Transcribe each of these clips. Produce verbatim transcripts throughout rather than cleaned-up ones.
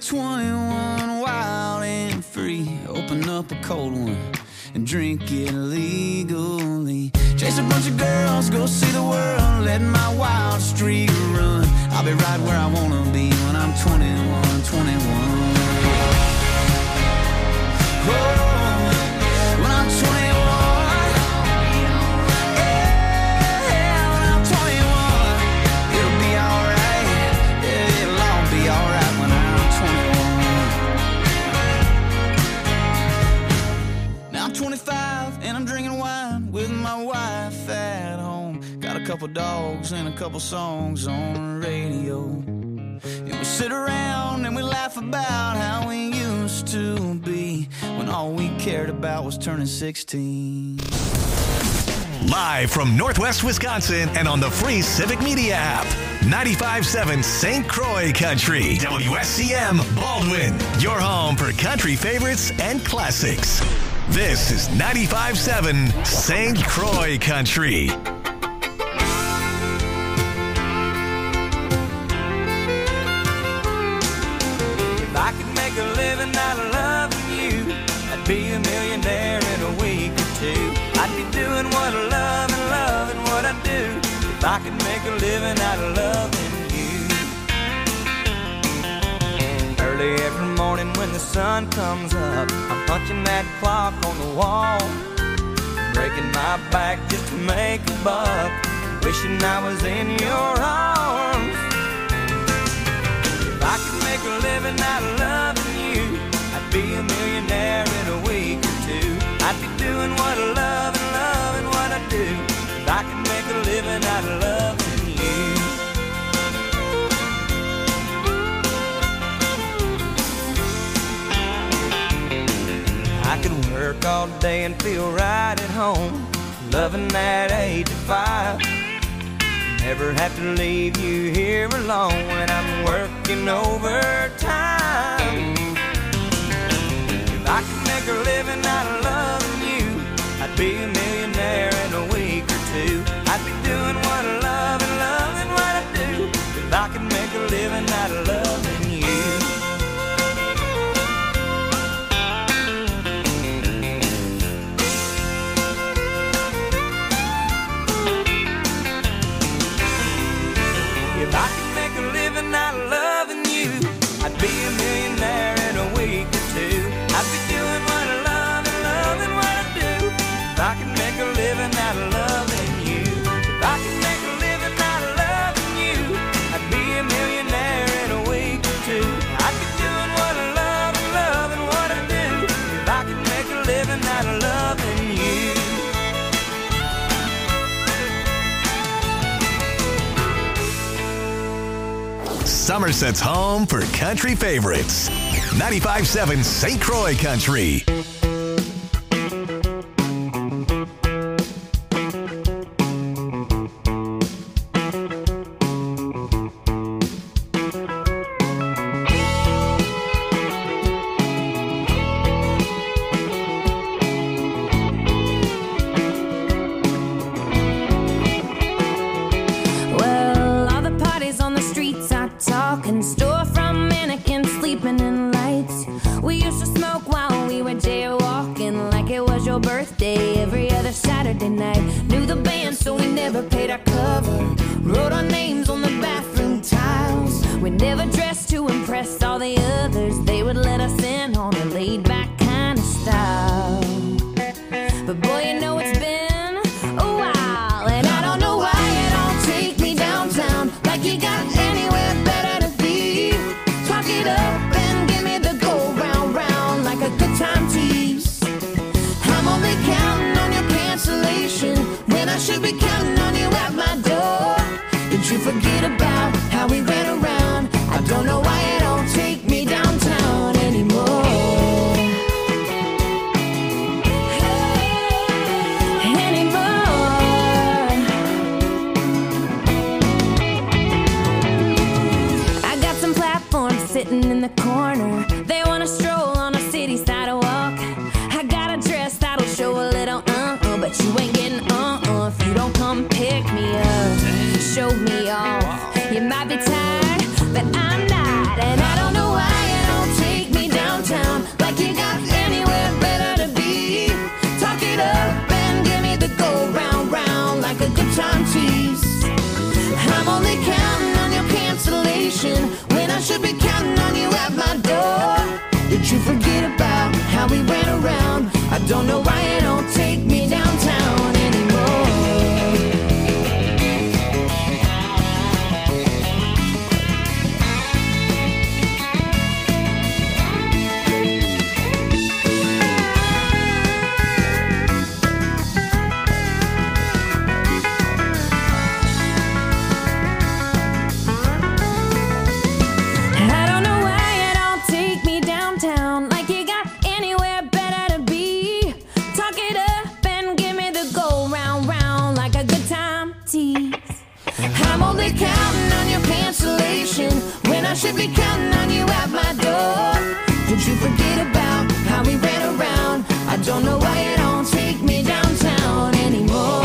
twenty-one, wild and free. Open up a cold one and drink it legally. Chase a bunch of girls, go see the world, let my wild streak run. I'll be right where I wanna be when I'm twenty-one, twenty-one. Oh, when I'm twenty-one, yeah, when I'm twenty-one, it'll be alright, yeah, it'll all be alright when I'm twenty-one. Now I'm twenty-five and I'm drinking wine with my wife at home. Got a couple dogs and a couple songs on the radio. And we sit around and we laugh about how we used to be when all we cared about was turning sixteen. Live from Northwest Wisconsin and on the free Civic Media app. ninety-five point seven Saint Croix Country. W S C M Baldwin. Your home for country favorites and classics. This is ninety-five point seven Saint Croix Country. If I could make a living out of loving you, I'd be a millionaire in a week or two. I'd be doing what I love and loving what I do. If I could make a living out of loving you. Early every morning when the sun comes up, I'm punching that clock on the wall, breaking my back just to make a buck, wishing I was in your arms. If I could make a living out of loving you, I'd be a millionaire in a week or two. I'd be doing what I love and loving what I do. If I could make a living out of loving you. I could work all day and feel right at home, loving that eight to five. Never have to leave you here alone when I'm working overtime. If I could make a living out of loving you, I'd be a millionaire in a week or two. I'd be doing what I love and loving what I do. If I could make a living out of loving you. If I could make a living out of loving you, I'd be a millionaire in a week or two. I'd be doing what I love and loving what I do. If I could make a living out of loving you. If I could make a living out of loving you, I'd be a millionaire in a week or two. I'd be doing what I love and loving what I do. If I could make a living out of loving you. Somerset's home for country favorites. ninety-five point seven Saint Croix Country. Show me off. You might be tired, but I'm not. And I don't know why you don't tease. I'm only counting on your cancellation when I should be counting on you at my door. Did you forget about how we ran around? I don't know why you don't take me downtown anymore.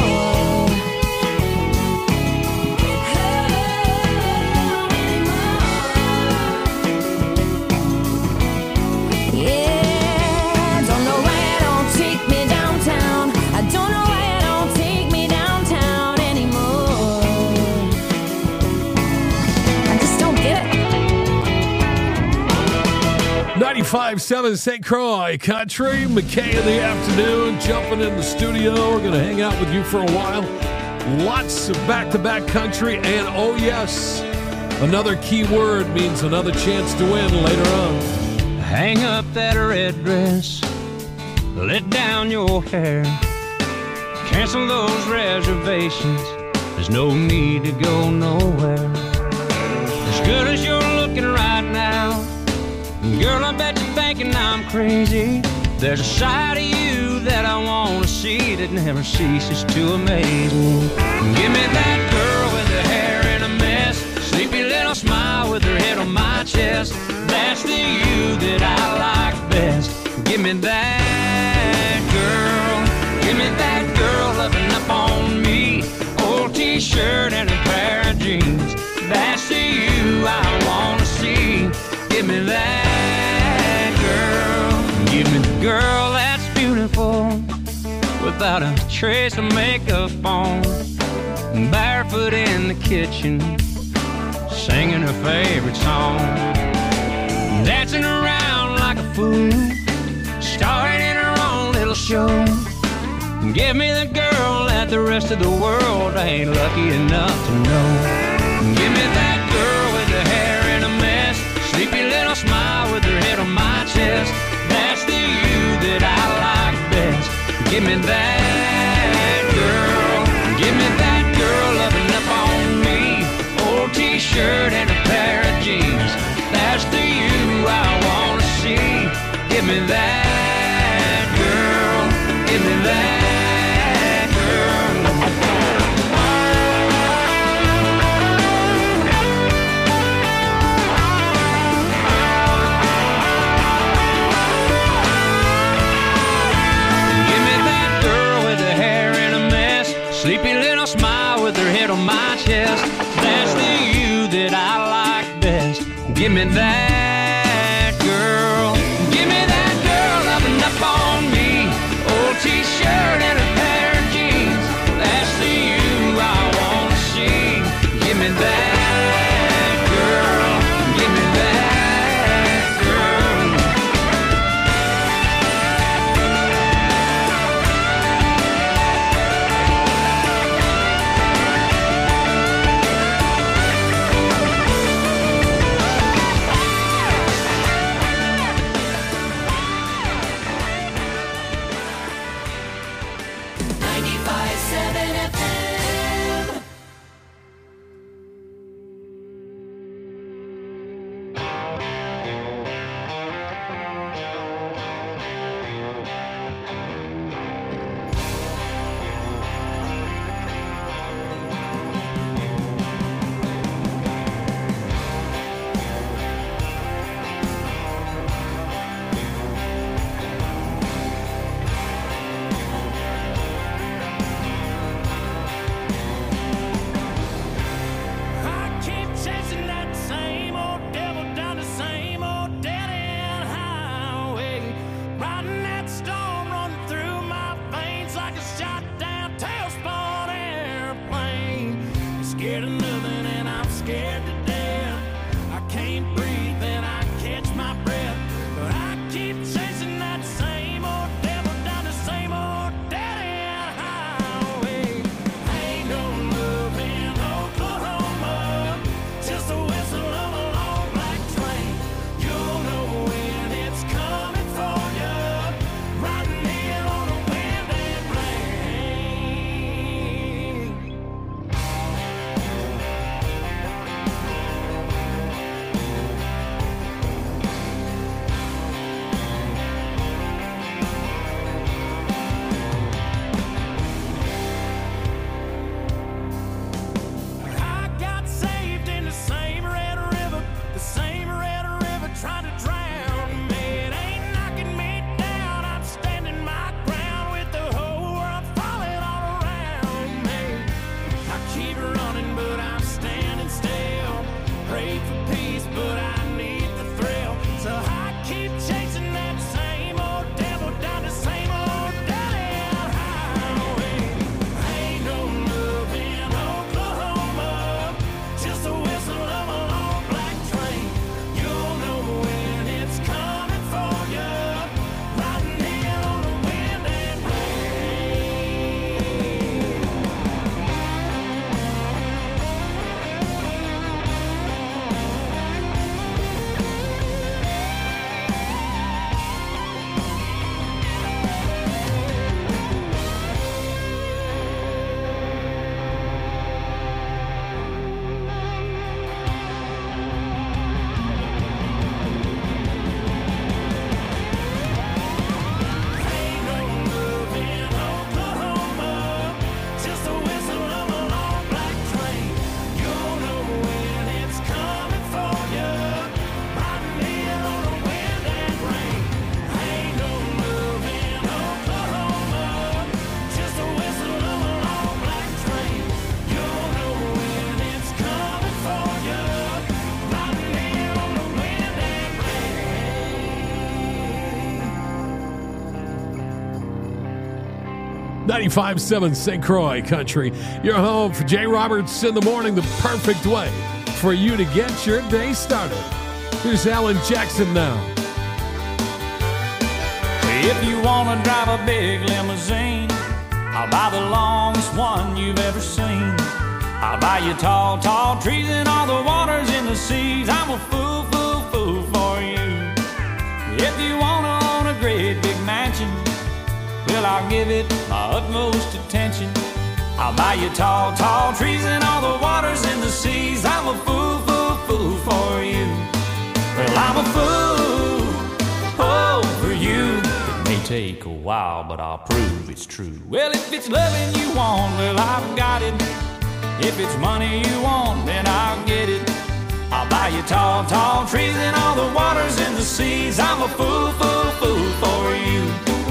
ninety-five point seven Saint Croix Country. McKay in the afternoon, jumping in the studio. We're going to hang out with you for a while. Lots of back-to-back country, and oh yes, another key word means another chance to win later on. Hang up that red dress, let down your hair, cancel those reservations, there's no need to go nowhere. As good as you're looking right now, girl, I bet you're thinking I'm crazy. There's a side of you that I want to see that never ceases to amaze me. Give me that girl with her hair in a mess, sleepy little smile with her head on my chest. That's the you that I like best. Give me that girl. Give me that girl loving up on me. Old t-shirt and a pair of jeans. That's the you I want to see. Give me that girl. Give me the girl that's beautiful, without a trace of makeup on, barefoot in the kitchen, singing her favorite song, dancing around like a fool, starring in her own little show. Give me the girl that the rest of the world ain't lucky enough to know. Give me that girl with the hair in a mess, sleepy little smile with her head on my chest. That's the you that I like best. Give me that girl. Give me that girl loving up on me. Old t-shirt and a pair of jeans. That's the you I want to see. Give me that girl. Give me that. Sleepy little smile with her head on my chest. That's the you that I like best. Give me that girl. Give me that girl loving up on me. Old t-shirt and a pair of jeans. That's the you I want to see. Give me that girl. Give me that girl. keep running, but I'm standing still. Pray for peace, but I need the thrill. So I keep chasing that same old devil down the same old dead highway. Ain't no love in Oklahoma, just a whistle of a long black train. You'll know when it's coming for you, riding in on the wind and ninety-five point seven Saint Croix Country. Your home for Jay Roberts in the morning, the perfect way for you to get your day started. Here's Alan Jackson now. if you wanna drive a big limousine, I'll buy the longest one you've ever seen. I'll buy you tall, tall trees and all the waters in the seas. I'm a fool, fool, fool for you. If you wanna own a great big mansion, well, I'll give it my utmost attention. I'll buy you tall, tall trees and all the waters in the seas. I'm a fool, fool, fool for you. Well, I'm a fool, oh, for you. It may take a while, but I'll prove it's true. Well, if it's loving you want, well, I've got it. If it's money you want, then I'll get it. I'll buy you tall, tall trees and all the waters in the seas. I'm a fool, fool, fool for you.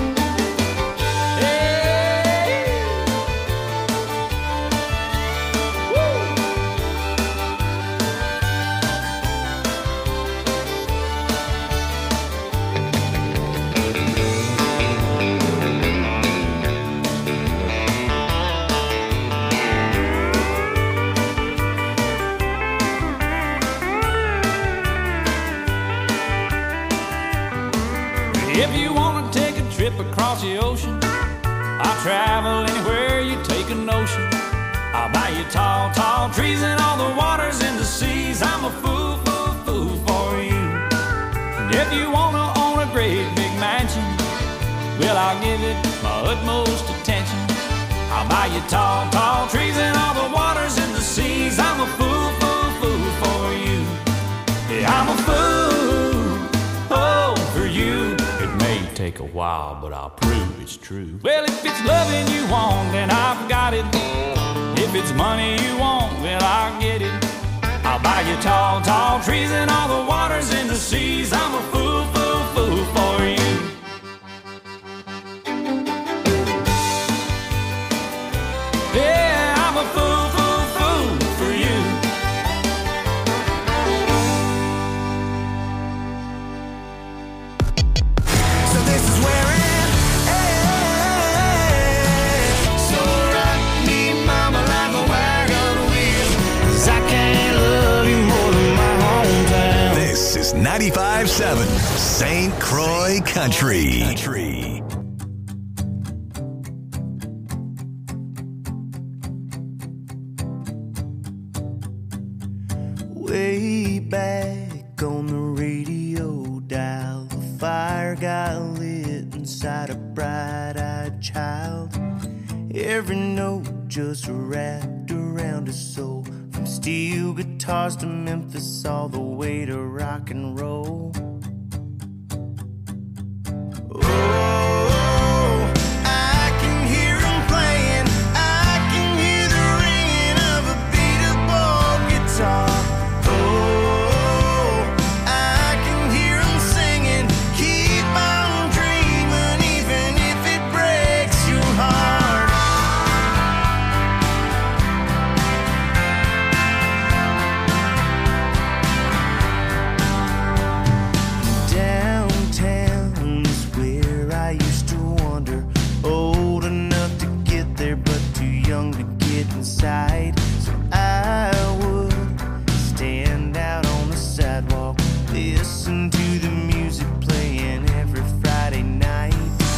If you want to take a trip across the ocean, I'll travel anywhere you take a notion. I'll buy you tall, tall trees and all the waters in the seas. I'm a fool, fool, fool for you. And if you want to own a great big mansion, well, I'll give it my utmost attention. I'll buy you tall, tall trees and all the waters in the seas. I'm a fool, fool, fool for you. Yeah, I'm a fool, oh, for you. Take a while, but I'll prove it's true. Well, if it's loving you want, then I've got it. If it's money you want, well, I'll get it. I'll buy you tall, tall trees and all the waters in the seas. I'm a fool, fool, fool for you. Yeah, I'm a fool, fool, fool for you. So this is where it ends. So rock me, mama, like a wagon wheel, 'cause I can't love you more than my hometown. This is ninety-five point seven Saint Croix Country. Country. Way back on the radio dial, the fire got lit inside a bright-eyed child. Every note just wrapped around his soul, from steel guitars to Memphis, all the way to rock and roll. Oh, I can hear him playing, I can hear the ringing of a beat-up guitar. right. So I would stand out on the sidewalk, listen to the music playing every Friday night.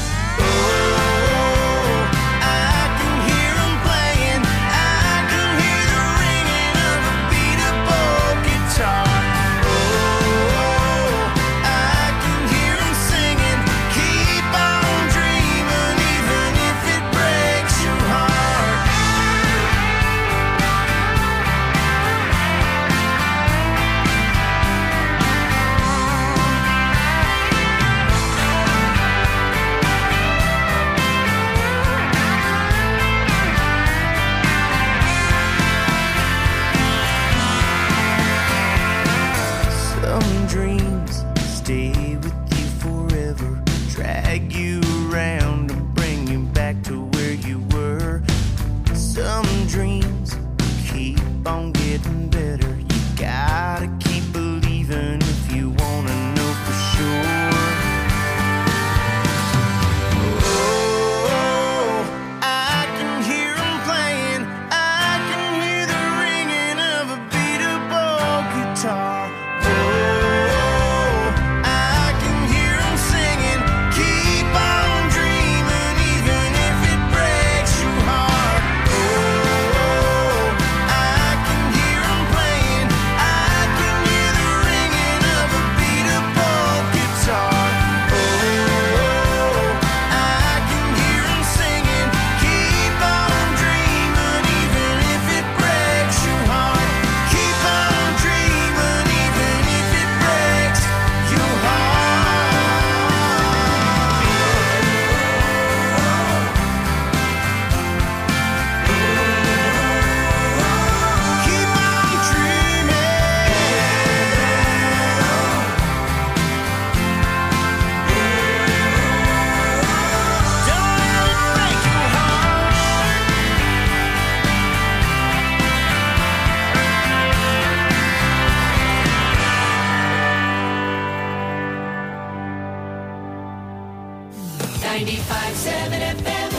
ninety-five seven F M.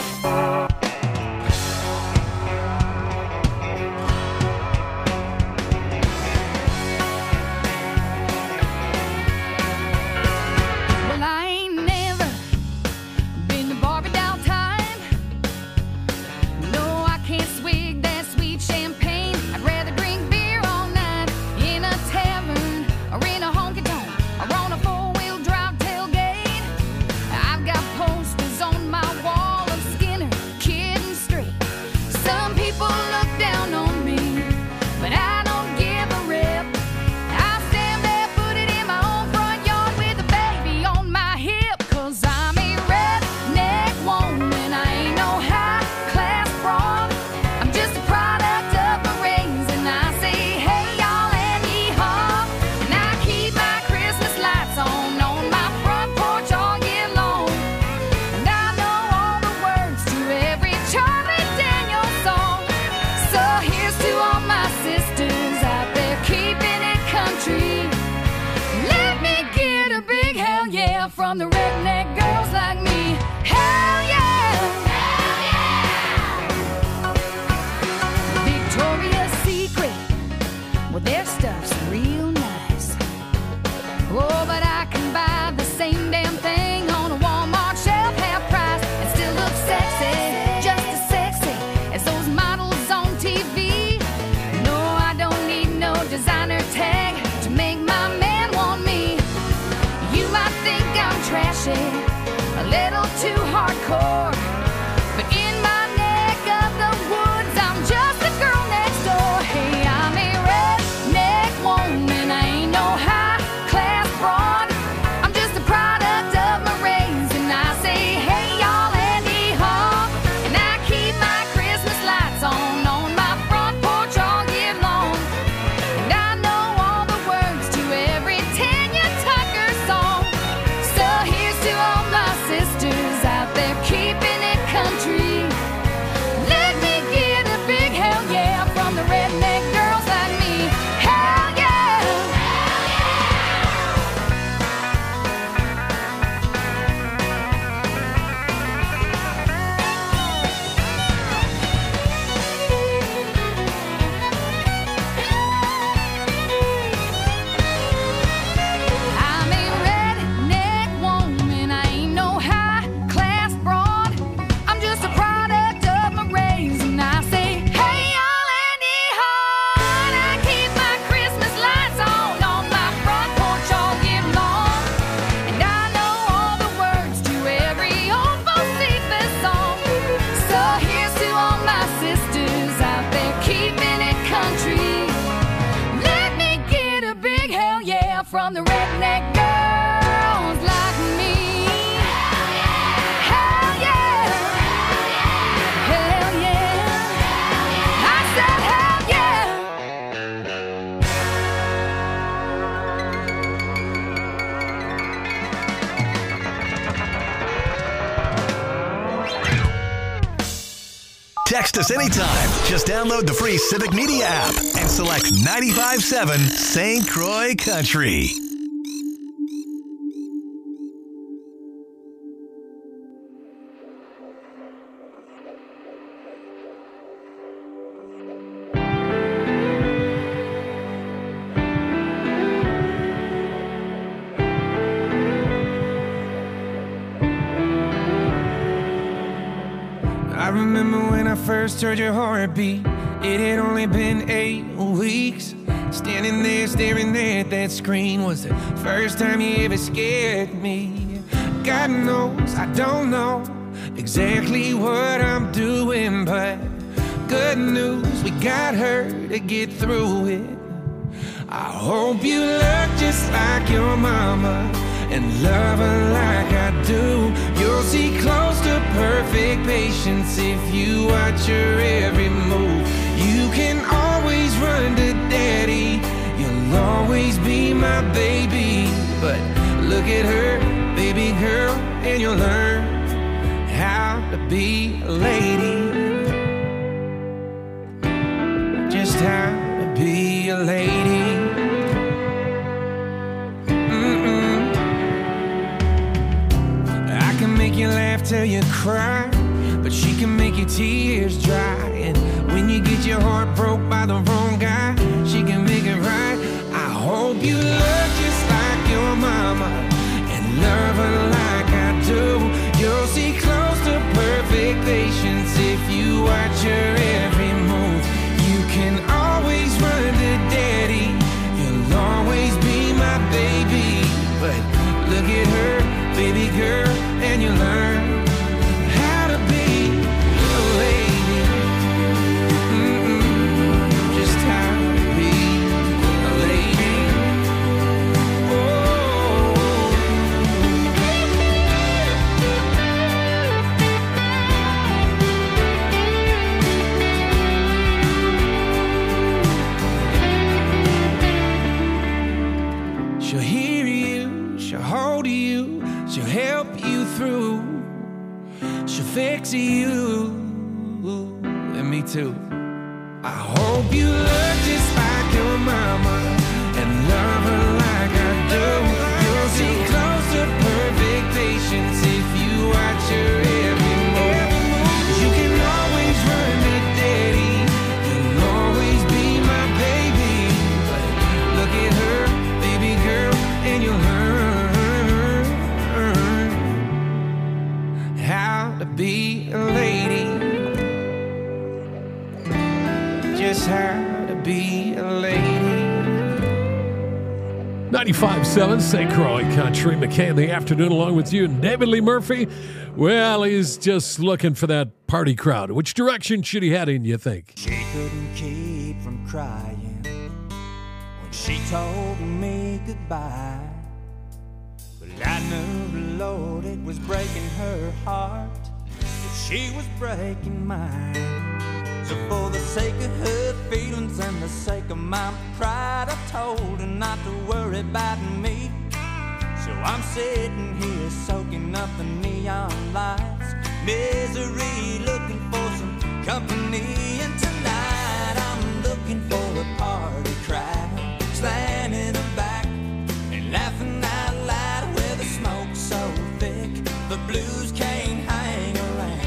Well, I ain't never been to Barbie doll time. No, I can't swig that sweet champagne. I'd rather drink beer all night in a tavern or in a honky tonk or on a four-wheel drive tailgate. I've got posters on my wall of Skinner, Kid and Straight. Some people look down on me, but I don't give a rip. I stand barefooted in my own front yard with a baby on my hip. Cause I'm a redneck woman, I ain't no high-class broad. I'm just a product of my raising. I say hey y'all and yee-haw. And I keep my Christmas lights on on my front porch all year long. And I know all the words to every Charlie Daniels song. So here's to all my sisters out there keeping it country. Let me get a big hell yeah from the redneck girls like me. Hell yeah! Hell yeah! Victoria's Secret, well their stuff's real nice. Oh, but I can buy the same damn thing on a Walmart shelf half price and still look sexy, just as sexy as those models on T V. No, I don't need no designer tag to make my man want me. You might think I'm trashy, a little too hardcore, but in my neck of the woods, I'm just a girl next door. Hey, I'm a redneck woman, I ain't no high-class broad. I'm just a product of my raising. I say hey y'all and yee-haw. And I keep my Christmas lights on on my front porch all year long. And I know all the words to every Tanya Tucker song. So here's to all my sisters out there keeping it country. Let me get a big hell yeah from the redneck girls like me. Hell yeah! from the redneck girls like me. Hell yeah, hell yeah, I said hell yeah. Text us anytime. Just download the free Civic Media app and select ninety-five point seven Saint Croix Country. I remember when I first heard your heartbeat. It had only been eight weeks. Standing there staring there at that screen was the first time you ever scared me. God knows I don't know exactly what I'm doing, but good news, we got her to get through it. I hope you look just like your mama and love her like I do. You'll see close to perfect patience if you watch her every move. You can always run to daddy, you'll always be my baby. But look at her, baby girl, and you'll learn how to be a lady. Just how to be a lady. Make you laugh till you cry, but she can make your tears dry. And when you get your heart broke by the wrong guy, she can make it right. I hope you look just like your mama and love her like I do. You'll see close to perfect patience if you watch her every move. You can always run to daddy, you'll always be my baby. But look at her, baby girl, and you learn how to be a lady. Mm-mm, just how to be a lady. Oh. She'll hear you, she'll hold you, she'll help you through, she'll fix you, and me too. I hope you look just like your mama and love her like I do. You'll see close to perfect patience if you watch her every move. You can always run to daddy, you'll always be my baby. But look at her, baby girl, and you'll learn how to be a lady. Just how to be a lady. ninety-five point seven Saint Croix Country. McKay in the afternoon along with you and David Lee Murphy. Well, he's just looking for that party crowd. Which direction should he head in, you think? She couldn't keep from crying when she told me goodbye. But I knew, Lord, it was breaking her heart if she was breaking mine. So for the sake of her feelings and the sake of my pride, I told her not to worry about me. So I'm sitting here soaking up the neon lights, misery, looking for some company. And tonight I'm looking for a party crowd, standing back and laughing out loud where the smoke's so thick the blues can't hang around.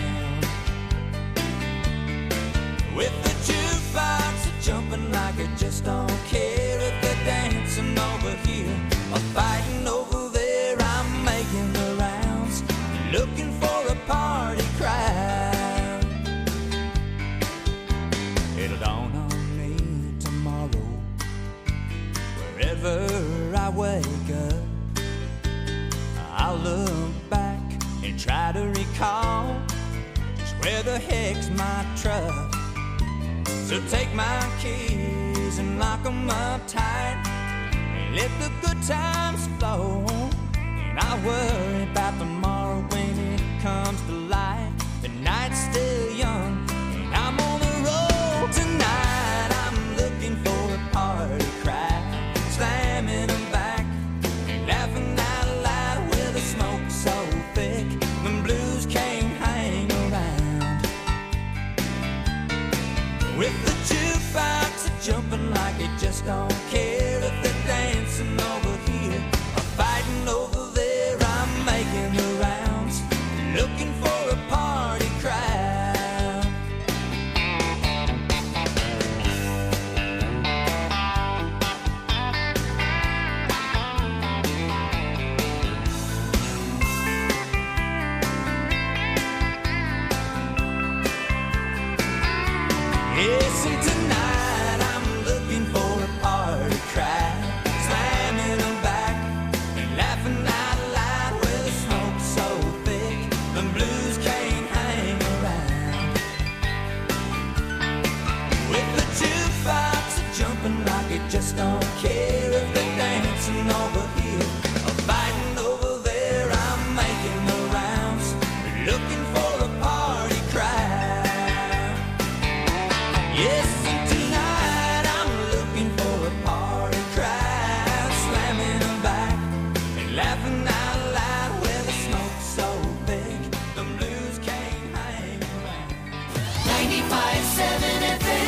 With the jukebox jumping like I just don't care if they're dancing over here or fighting over there. I'm making the rounds, looking for a party crowd. It'll dawn on me tomorrow, wherever I wake up, I'll look back and try to recall just where the heck's my truck. So take my keys and lock them up tight, and let the good times flow. And I worry about tomorrow when it comes to light. The night's still young, and I'm on the road tonight. I'm looking for a party cry, slamming them back, laughing out loud with the smoke so thick, the blues can't hang around. With the jukebox jumping like it just don't care. If they're dancing over here or fighting over there, I'm making the rounds, looking for a party crowd. Yes, and tonight I'm looking for a party crowd, slamming them back and laughing out loud with the smoke so thick, the blues can't hang around. With the jukebox jumping like it just don't care. If they're dancing over here or fighting over there, I'm making the rounds, looking for a party crowd. Yes, and tonight I'm looking for a party crowd, slamming them back and laughing out loud with the smoke so thick, the blues can't hang around. ninety-five point seven F M.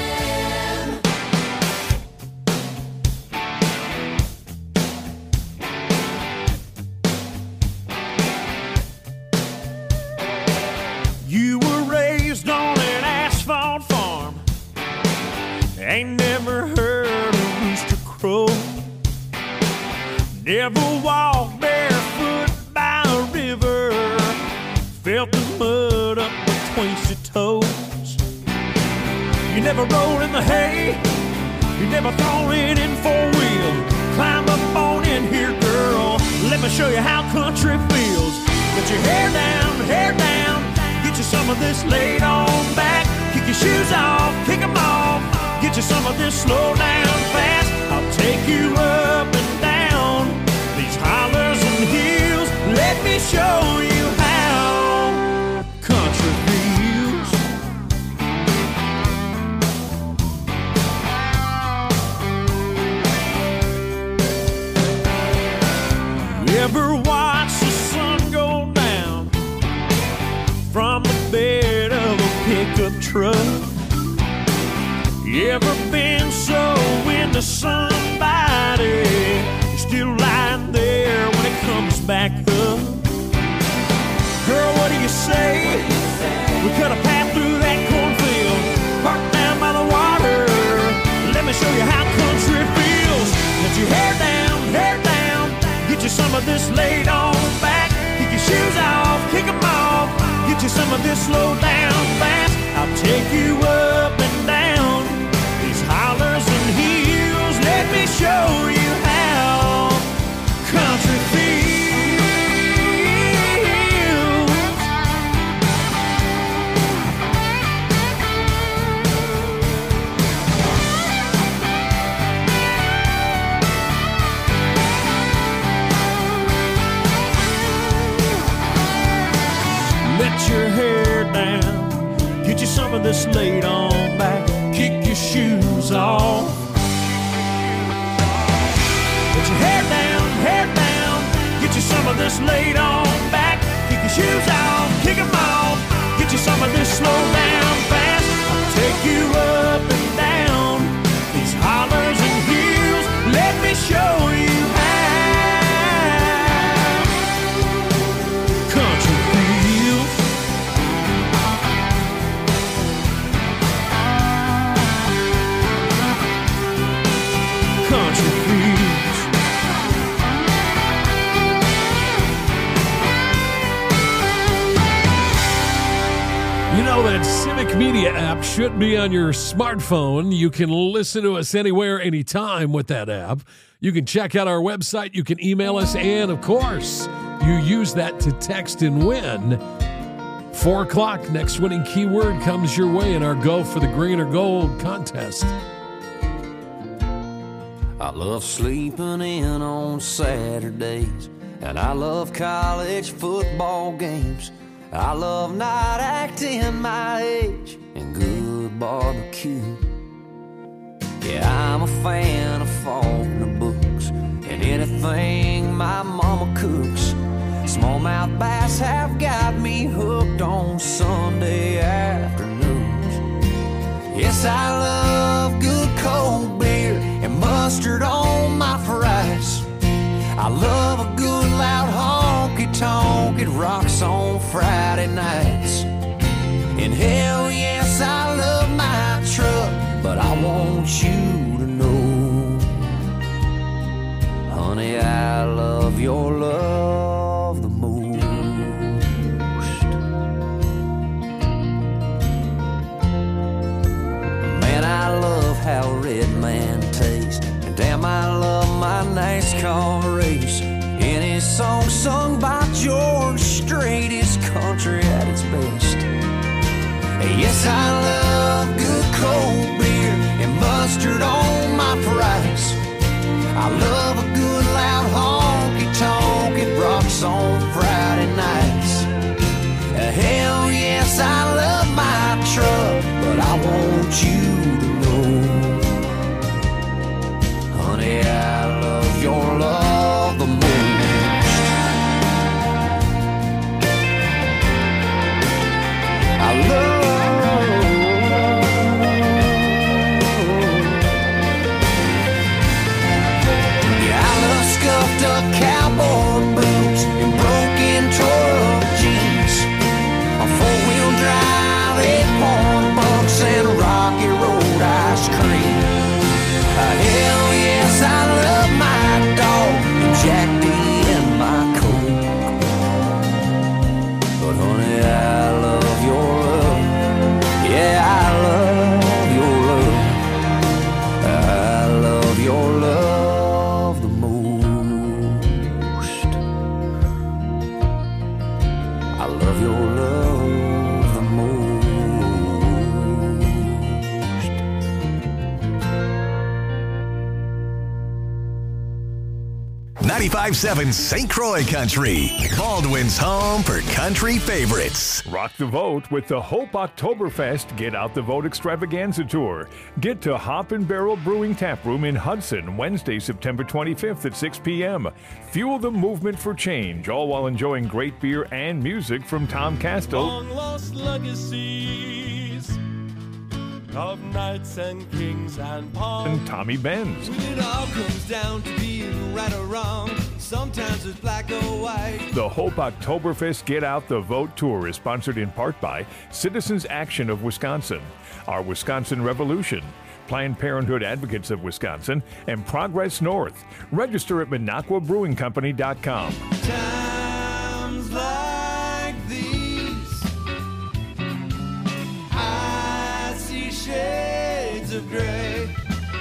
You were raised on an asphalt farm, ain't never heard a rooster crow, never walked barefoot by a river, felt the mud up between your toes. You never rolled in the hay, you never thrown it in four-wheel. Climb up on in here, girl, let me show you how country feels. Get your hair down, hair down, get you some of this laid on back. Kick your shoes off, kick them off, get you some of this slow down fast. I'll take you up and down these hollers and hills. Let me show you how country feels. You ever watch the sun go down from the bed of a pickup truck? You ever been so into somebody, you're still lying there when it comes back up? Girl, what do you say? We cut a path through that cornfield, parked down by the water. Let me show you how country feels. Let your hair down, hair down, get you some of this laid on back. Kick your shoes off, kick them off, get you some of this slow down fast. I'll take you up and down these hollers and hills. Let me show you how country feels. Let your hair down, get you some of this laid on back. Kick your shoes off. Let your hair down, hair down, get you some of this laid on back. Kick your shoes off, kick them off, get you some of this slow down fast. I'll take you up and down these hollers and hills. Let me show you how country feels. Country feels. You know, that Civic Media app should be on your smartphone. You can listen to us anywhere, anytime with that app. You can check out our website. You can email us. And, of course, you use that to text and win. Four o'clock, next winning keyword comes your way in our Go for the Green or Gold contest. I love sleeping in on Saturdays, and I love college football games. I love not acting my age and good barbecue. Yeah, I'm a fan of Faulkner books and anything my mama cooks. Smallmouth bass have got me hooked on Sunday afternoons. Yes, I love good cold beer and mustard on my fries. I love a good loud honky-tonk, it rocks on Friday nights. And hell yes, I love my truck, but I want you to know, honey, I love your love the most. Man, I love how Red Man tastes, and damn, I love my NASCAR race. Any song sung by George Strait is country at its best. Yes, I love good cold beer and mustard on my fries. I love a good loud honky-tonk, it rocks on Friday nights. Hell yes, I love my truck, but I want you to know, honey, I love your love the most. I love scuffed up cowboy boots and broken tore up jeans, a four-wheel drive, eight-point bucks, and Rocky Road ice cream. Uh, hell yes, I love my dog and Jack D and my Coke. But honey, I love your love. Yeah, I love your love. I love your love. ninety-five seven Saint Croix Country, Baldwin's home for country favorites. Rock the vote with the Hope Oktoberfest Get Out the Vote Extravaganza Tour. Get to Hop and Barrel Brewing Tap Room in Hudson Wednesday, September twenty-fifth at six p.m. Fuel the movement for change, all while enjoying great beer and music from Tom Castle. Long lost legacies of knights and kings and pawns. And Tommy Benz. When it all comes down to being right or wrong, sometimes it's black or white. The Hope Oktoberfest Get Out the Vote Tour is sponsored in part by Citizens Action of Wisconsin, Our Wisconsin Revolution, Planned Parenthood Advocates of Wisconsin, and Progress North. Register at Minocqua Brewing Company dot com. Times like these, I see shades of gray.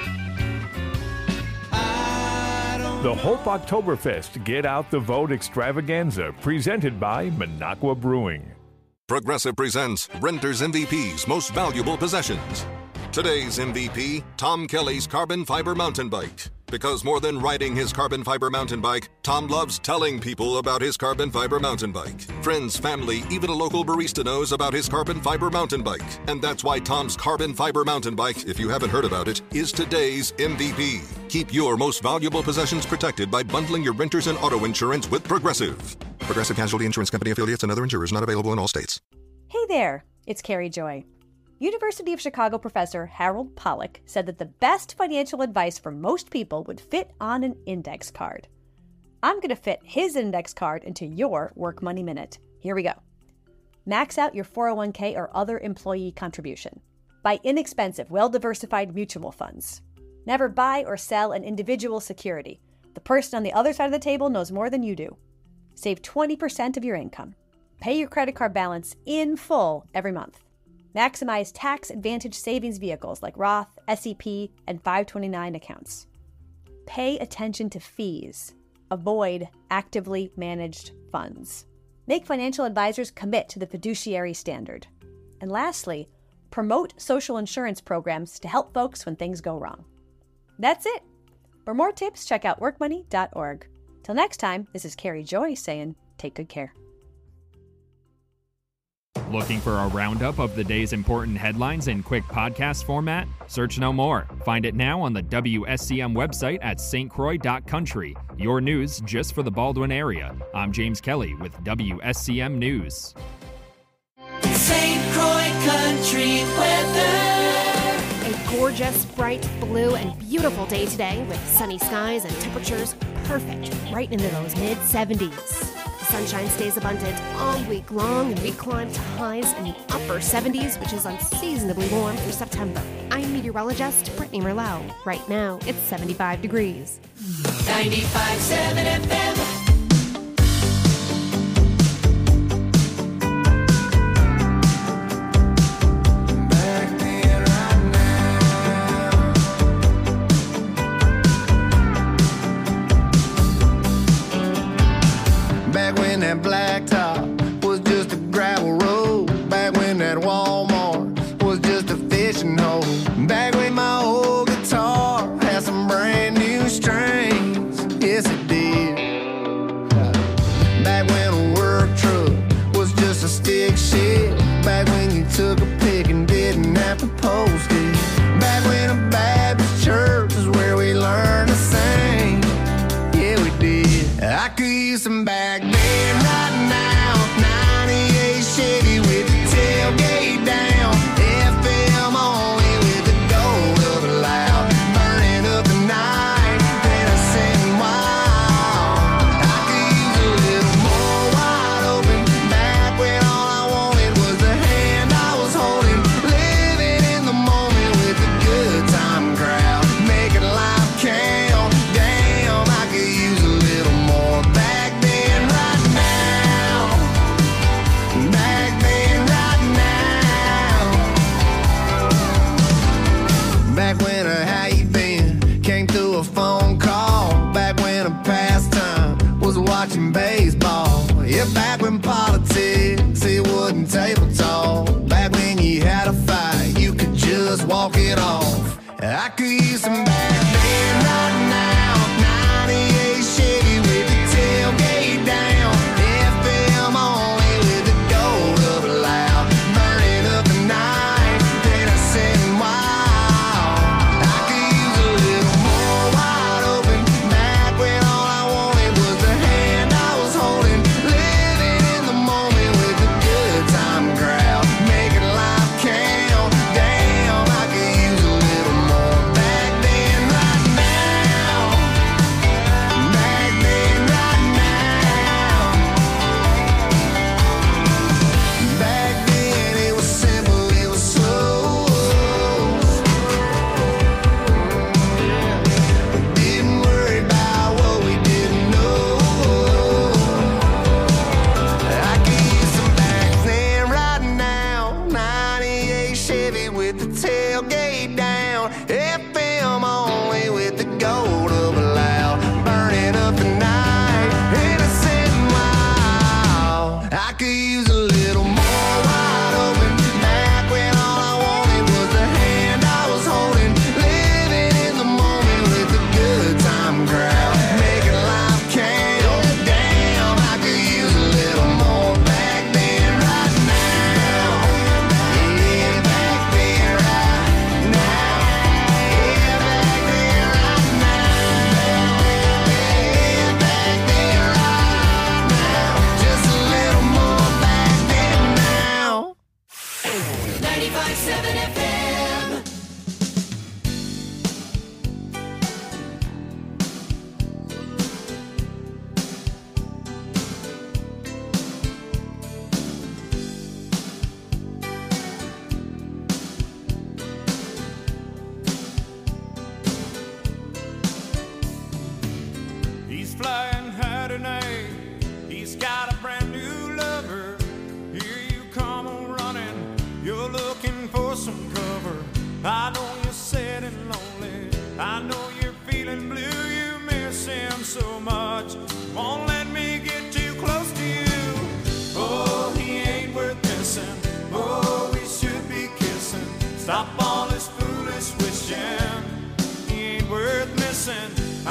The Hope Oktoberfest Get Out the Vote Extravaganza, presented by Minocqua Brewing. Progressive presents Renter's M V P's Most Valuable Possessions. Today's M V P, Tom Kelly's carbon fiber mountain bike. Because more than riding his carbon fiber mountain bike, Tom loves telling people about his carbon fiber mountain bike. Friends, family, even a local barista knows about his carbon fiber mountain bike. And that's why Tom's carbon fiber mountain bike, if you haven't heard about it, is today's M V P. Keep your most valuable possessions protected by bundling your renters and auto insurance with Progressive. Progressive Casualty Insurance Company affiliates and other insurers not available in all states. Hey there, it's Carrie Joy. University of Chicago professor Harold Pollack said that the best financial advice for most people would fit on an index card. I'm going to fit his index card into your Work Money Minute. Here we go. Max out your four oh one k or other employee contribution. Buy inexpensive, well-diversified mutual funds. Never buy or sell an individual security. The person on the other side of the table knows more than you do. Save twenty percent of your income. Pay your credit card balance in full every month. Maximize tax-advantaged savings vehicles like Roth, S E P, and five twenty-nine accounts. Pay attention to fees. Avoid actively managed funds. Make financial advisors commit to the fiduciary standard. And lastly, promote social insurance programs to help folks when things go wrong. That's it. For more tips, check out work money dot org. Till next time, this is Carrie Joy saying, take good care. Looking for a roundup of the day's important headlines in quick podcast format? Search no more. Find it now on the W S C M website at s t croix dot country. Your news just for the Baldwin area. I'm James Kelly with W S C M News. Saint Croix Country weather. A gorgeous, bright blue, and beautiful day today with sunny skies and temperatures perfect right into those mid seventies. Sunshine stays abundant all week long, and we climb to highs in the upper seventies, which is unseasonably warm for September. I'm meteorologist Brittany Merlot. Right now, it's seventy-five degrees. ninety-five point seven F M. That blacktop was just a gravel road. Back when that Walmart was just a fishing hole. Back when my old guitar had some brand new strings. Yes, it did. Back when a work truck was just a stick shift. Back when you took a pic and didn't have to post it. Back when a Baptist church was where we learned to sing. Yeah, we did. I could use some back then. Right now, ninety-eight Chevy with the tailgate down, F M only with the gold of a loud, burning up the night, innocent and wild. I could use a little more wide open, back when all I wanted was the hand I was holding, living in the moment with the good time crowd, making life count. Damn, I could use a little more back then, right now. Back then, right now. Back when a how you been came through a phone call. Back when a pastime was watching baseball. Yeah, back when politics, it wasn't table talk. Back when you had a fight, you could just walk it off. I could use some back then, right now. ninety-eight Chevy with the tailgate down, F M only with the gold of a loud, burning up the night, innocent and wild. I could use a little more wide open, back when all I wanted was the hand I was holding, living in the moment with the good time crowd, making life count. Damn, I could use a little more back then, right now. Back then, right now. Back then it was simple, it was slow. Didn't worry about what we didn't know. I could use some back then, right now. ninety-eight Chevy with the tailgate down, F M only with the gold of a loud, burning up the night, innocent and wild. I could use a little more wide open, back when all I wanted was the hand I was holding, living in the moment with the good time crowd, making life count. Damn, I could use a little more back then, right now. Yeah, back then, right now. Yeah, back then, right now. Yeah, back then, right now. Just a little more back then now. ninety-five point seven F M. He's flying high tonight. He's got a brand new lover. Here you come running. You're looking for some cover. I know you're sad and lonely. I know you're feeling blue. You miss him so much. Won't let me get too close to you. Oh, he ain't worth missing. Oh, we should be kissing. Stop all this foolish wishing. He ain't worth missing.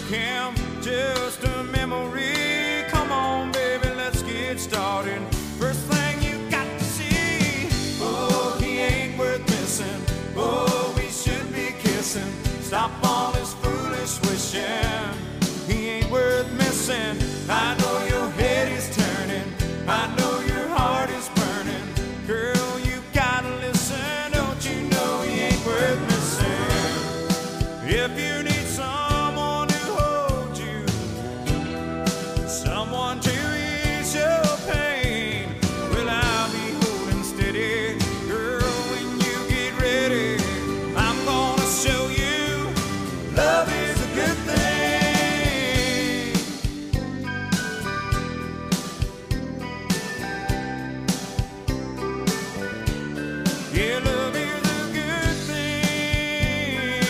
him just a memory. Come on, baby, let's get started. First thing you got to see, oh, he ain't worth missing. Oh, we should be kissing. Stop all this foolish wishing. He ain't worth missing. I know your head is turning. I know your heart is burning. Girl, you gotta listen. Don't you know he ain't worth missing? If you need someone to hold you, someone to ease your pain, well, I'll be holding steady. Girl, when you get ready, I'm gonna show you love is a good thing. Yeah, love is a good thing.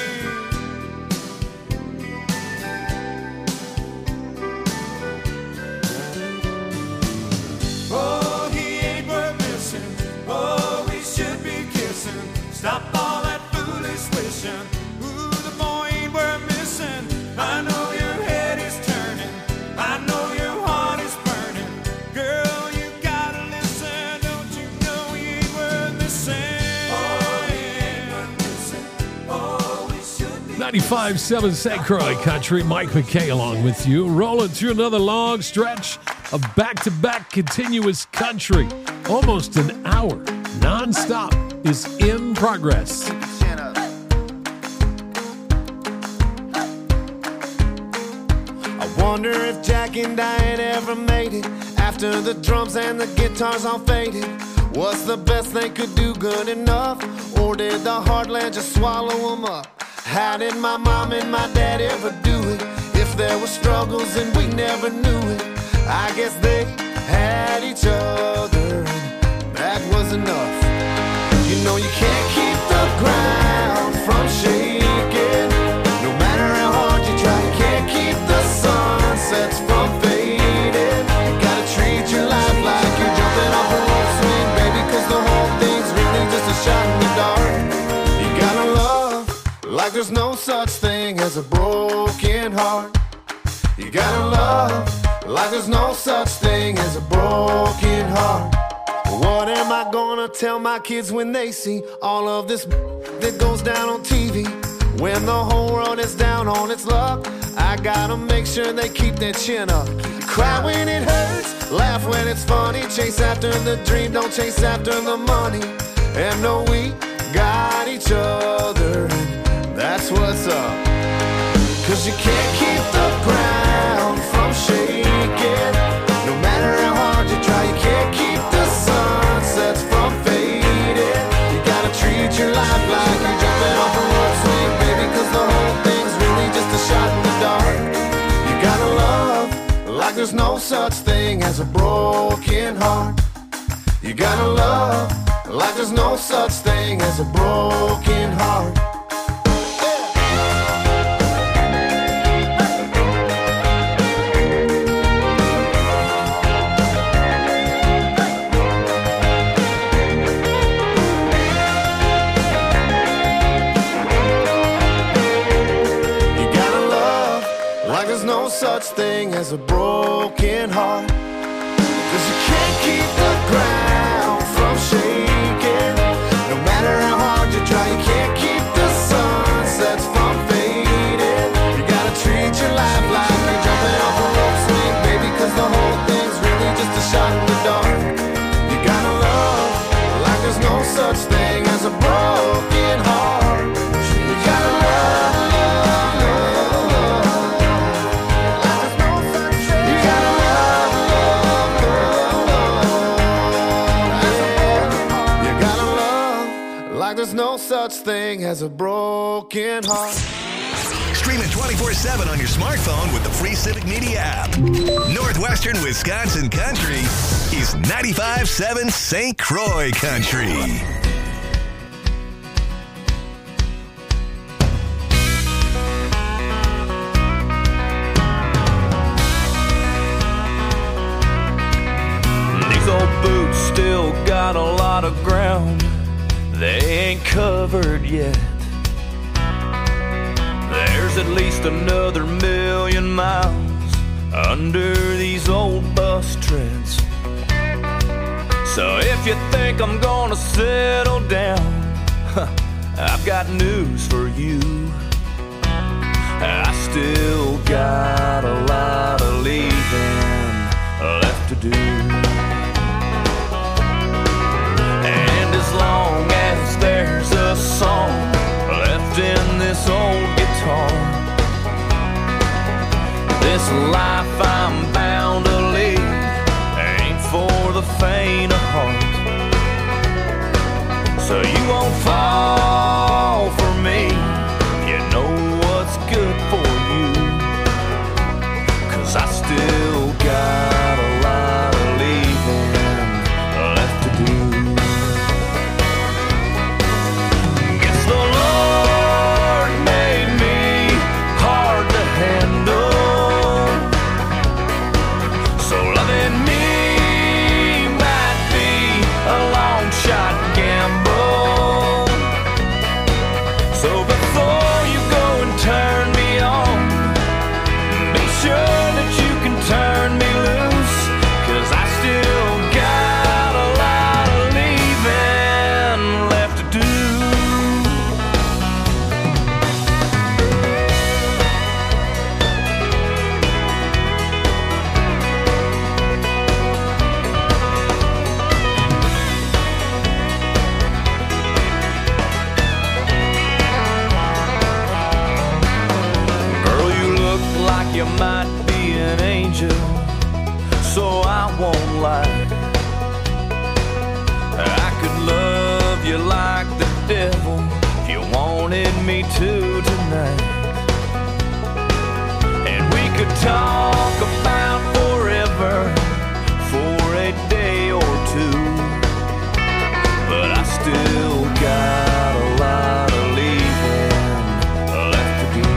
Oh, he ain't worth missing. Oh, we should be kissing. Stop all that foolish wishing. Ooh, the boy ain't worth missing. I know your head is turning. I know your heart is burning. Girl, you gotta listen. Don't you know he ain't worth missing? Oh, he ain't worth missing. Oh, we should be ninety-five point seven Saint Croix Country. Mike McKay along with you, rolling through another long stretch of back-to-back continuous country. Almost an hour non-stop is in progress. I wonder if Jack and Diane ever made it after the drums and the guitars all faded. Was the best they could do good enough, or did the heartland just swallow them up? How did my mom and my dad ever do it? If there were struggles and we never knew it, I guess they had each other, and that was enough. You know you can't keep the ground from shaking. No matter how hard you try, you can't keep the sunsets from fading. You gotta treat your life like you're jumping off a rope swing, baby, cause the whole thing's really just a shot in the dark. You gotta love like there's no such thing as a broken heart. You gotta love like there's no such thing as a broken heart. What am I gonna tell my kids when they see all of this that goes down on T V? When the whole world is down on its luck, I gotta make sure they keep their chin up. Cry when it hurts, laugh when it's funny. Chase after the dream, don't chase after the money. And know we got each other, and that's what's up. Cause you can't keep the ground from shaking. No matter how hard you try, you can't keep the sunsets from fading. You gotta treat your life like you're jumping off a rope swing, baby, cause the whole thing's really just a shot in the dark. You gotta love like there's no such thing as a broken heart. You gotta love like there's no such thing as a broken heart. Such thing as a broken heart. Cause you can't keep the ground from shaking. No matter how hard you try, you can't keep the sunsets from fading. You gotta treat your life like you're jumping off a rope swing, baby, cause the whole thing's really just a shot in the dark. You gotta love like there's no such thing as a broken heart. You gotta love, love, love, love. There's no such thing as a broken heart. Stream it twenty-four seven on your smartphone with the free Civic Media app. Northwestern Wisconsin Country is ninety-five point seven Saint Croix Country. These old boots still got a lot of ground they ain't covered yet. There's at least another million miles under these old bus treads. So if you think I'm gonna settle down, I've got news for you. I still got a lot of leaving left to do. And as long as there's a song left in this old guitar, this life I'm bound to lead ain't for the faint of heart. So you won't fall for me, you know what's good for you, 'cause I still got a lot of leaving left to do. Guess the Lord made me hard to handle, so loving me might be a long shot gamble. So before you go and turn me on, be sure that you can turn me loose, 'cause I still got a lot of leaving left to do. Girl, you look like you might be an angel, so I won't lie. I could love you like the devil if you wanted me to tonight. And we could talk about forever for a day or two, but I still got a lot of leaving left to do.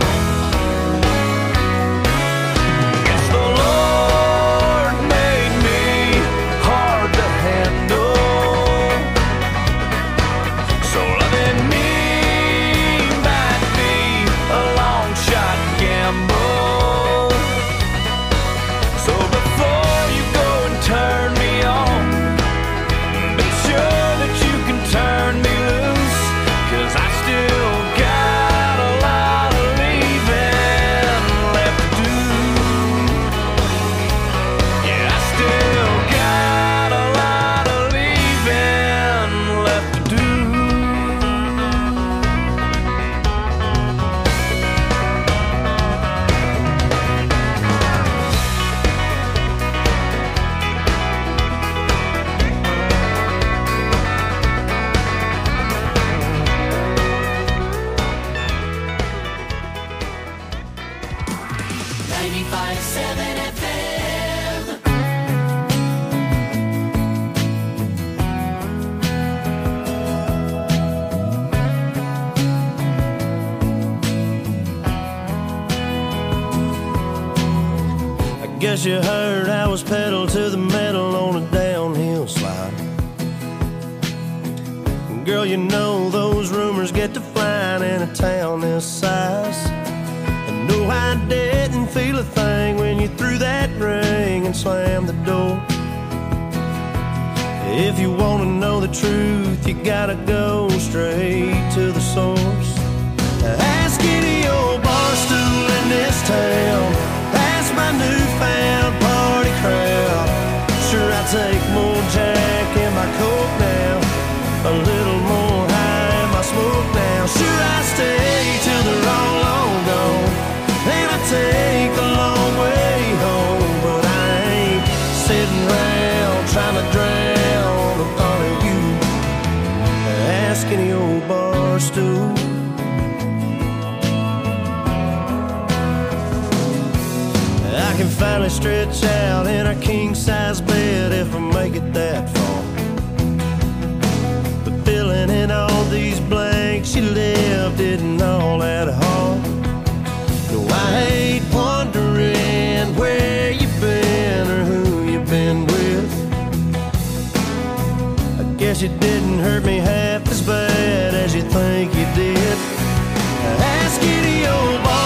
Guess the Lord made me hard to handle, so loving me might be a long shot gamble. So before you go and turn me on, be sure that you can turn me loose, 'cause I still got a lot of leaving left to do. Yeah, I still got a lot of leaving left to do. ninety-five seven F M. I guess you heard I was pedal to the metal on a downhill slide. Girl, you know those rumors get to flying in a town this size. And no, I didn't feel a thing when you threw that ring and slammed the door. If you want to know the truth, you gotta go straight to the source. Ask any old bar stool in this town, ask my newfound party crowd. Sure, I take more Jack in my coat now, a little more high in my smoke now. Sure, I stay till they're all long gone, and I take the long way home. But I ain't sitting around trying to drown the thought of you. Ask any old bar stool. I can finally stretch out in a king-size bed if I make it that far. But filling in all these blanks you left isn't all that hard. No, I hate wondering where you've been or who you've been with. I guess it didn't hurt me half as bad as you think you did. Ask any old bar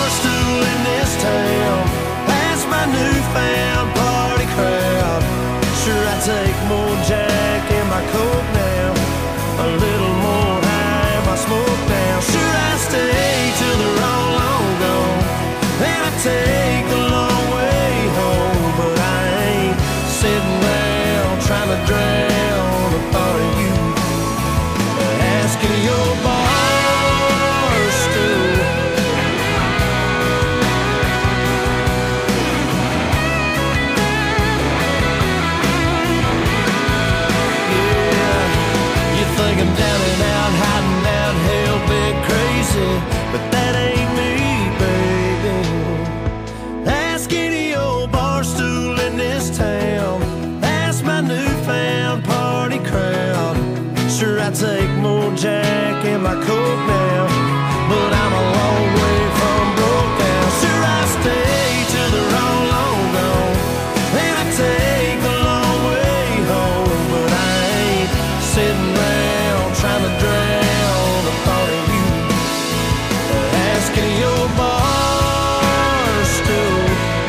like coke now, but I'm a long way from broke down. Sure, I stay till they're all long gone, and I take the long way home, but I ain't sitting around trying to drown the thought of you asking your bar stool,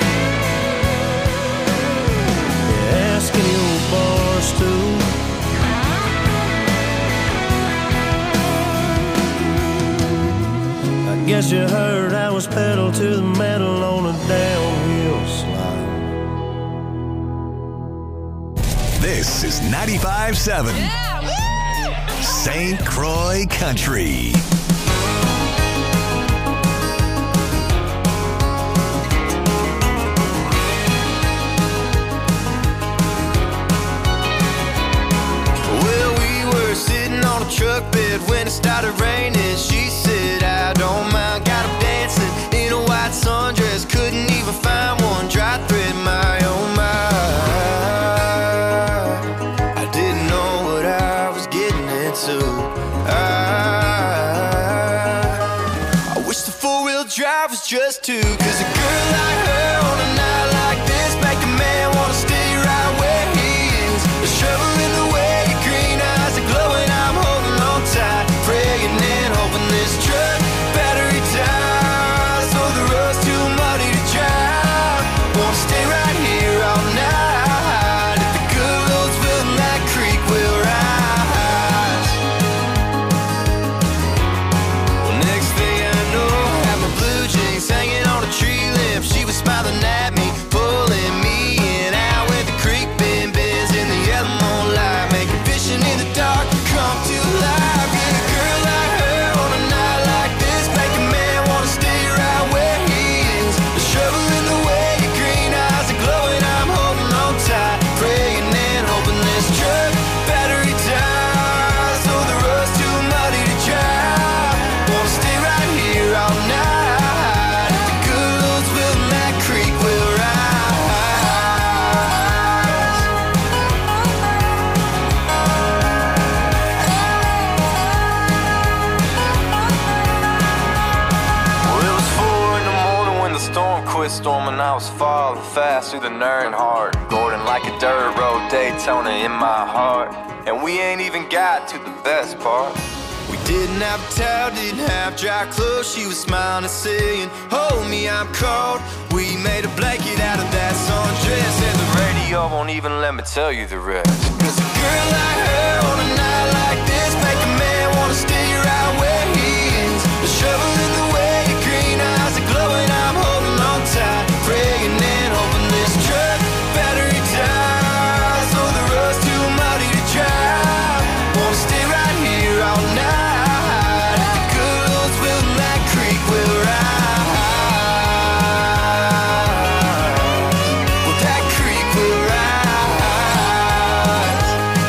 asking your bar stool. I guess you heard I was pedal to the metal on a downhill slide. This is ninety-five seven Saint Croix Country. Well, we were sitting on a truck bed when it started raining. She said, I don't mind. Got him dancing in a white sundress. Couldn't even find one dry thread, my oh my. I didn't know what I was getting into. I, I wish the four-wheel drive was just two. Cause a girl like her on a night like this make a man wanna stay right where he is. The shovel in the way, your green eyes are glowing. I'm holding on tight, praying and hoping this truck battery dies. So the road's too muddy to drive. Wanna stay right here all night. If the good Lord's willing, that creek will rise. Well, next thing I know, I had my blue jeans hanging on a tree limb. She was smiling at me, pulling me in. Out with the creek bend bends in the yellow moonlight, making fishing in the dark come to life. Yeah, a girl like her on a night like this make a man wanna stay right where he is. The shovel in the way, your green eyes are glowing. I'm holding on tight, praying and hoping this truck battery dies. So the road's too muddy to drive. Wanna stay right here all night. If the good Lord's willing, that creek will Well, it was four in the morning when the storm quit storming. I was falling fast through the Earnhardt Gordon like a dirt road Daytona in my heart. And we ain't even got to the best part. We didn't have a towel, didn't have dry clothes. She was smiling and saying, hold me, I'm cold. We made a blanket out of that sundress, and the radio won't even let me tell you the rest. Cause a girl like her on a night like this make a man wanna stay right where he is. The shovel in the way, your green eyes are glowing. I'm holding on tight, praying and hoping this truck battery dies. So the road's too muddy to drive. Wanna stay right here all night. If the good Lord's willing, that creek will rise. Well, that creek will rise.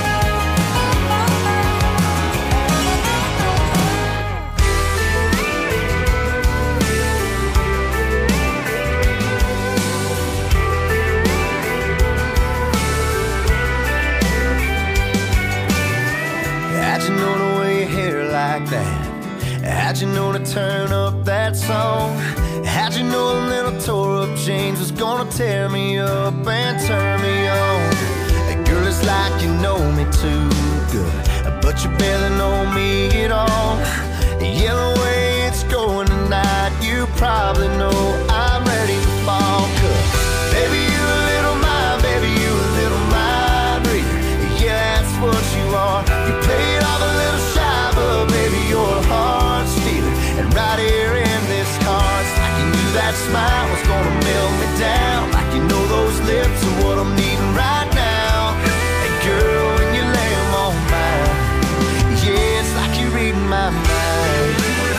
How'd you know to wear your hair like that? How'd you know to turn up that song? How'd you know a little tore up jeans was gonna tear me up and turn me on? Hey, girl, it's like you know me too good, but you barely know me at all. Yeah, the way it's going tonight, you probably know I'm ready to fall. 'Cause baby, you a little mind, baby, you a little mind reader. Yeah, that's what you are. You played off a little shy, but baby, you're a heart stealer. And right here in this heart, like you knew that smile was gonna melt me down. Like you know those lips are what I'm needing right now. Hey girl, when you lay them on mine, yeah, it's like you're reading my mind.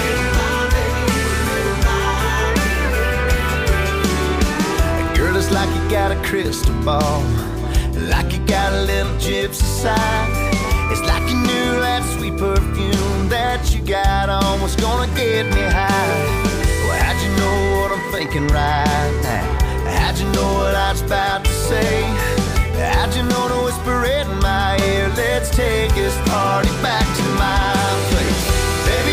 Hey girl, it's like you got a crystal ball, like you got a little gypsy side. It's like you knew that sweet perfume that you got on was gonna get me high. Well, how'd you know what I'm thinking right now? How'd you know what I was about to say? How'd you know to whisper it in my ear? Let's take this party back to my place. Baby,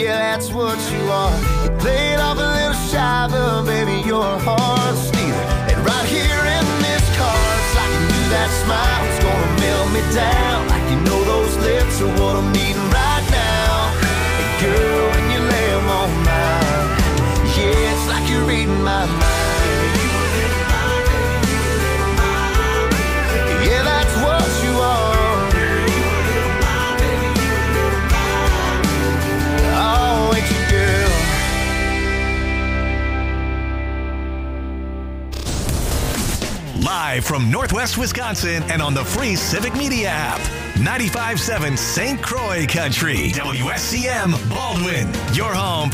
Yeah, that's what you are. You played off a little shy, but baby, you're a hard stealer. And right here in this chorus, I can do that smile. It's gonna melt me down. Like you know those lips are what I'm needing right now. And girl, when you lay them on mine, yeah, it's like you're reading my mind. Yeah, that's what you are. Oh, ain't you, girl? Live from Northwest Wisconsin and on the free Civic Media app. ninety-five point seven Saint Croix Country. W S C M Baldwin. Your home